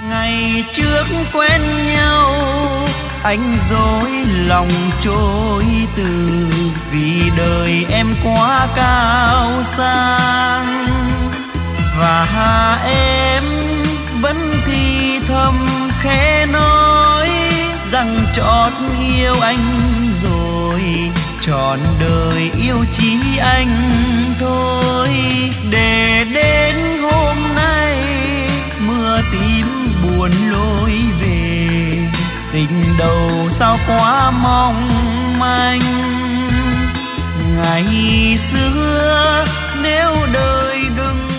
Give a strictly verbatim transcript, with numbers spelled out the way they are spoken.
Ngày trước quen nhau anh dối lòng trôi từ, vì đời em quá cao sang và em vẫn thì thầm khẽ nói rằng chót yêu anh rồi, trọn đời yêu chỉ anh thôi. Để đến hôm nay mưa tím buồn lối về, tình đầu sao quá mong manh. Ngày xưa nếu đời đừng